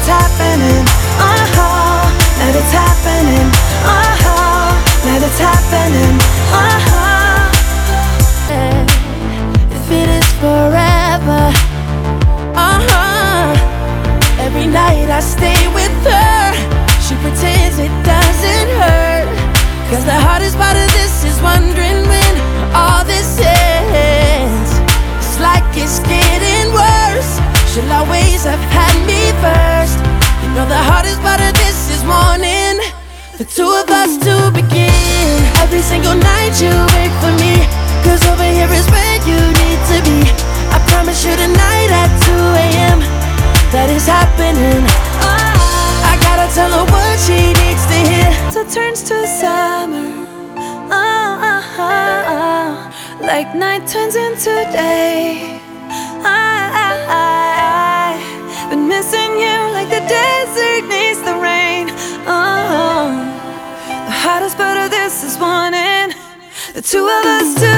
happening. That it's happening. That it's happening. If it is forever, every night I stay with her. She pretends it doesn't hurt, 'cause the hardest part of this is wondering when all this ends. It's like it's getting worse. She'll always have had me first. You know the hardest part of this is wanting the two of us to begin. Every single night you wait for me, 'cause over here is where you need to be. I promise you tonight at 2 a.m. that is happening. I gotta tell her what she needs to hear. So it turns to summer. Like night turns into day. I've been missing you like the desert needs the rain. The hardest part of this is wanting the two of us to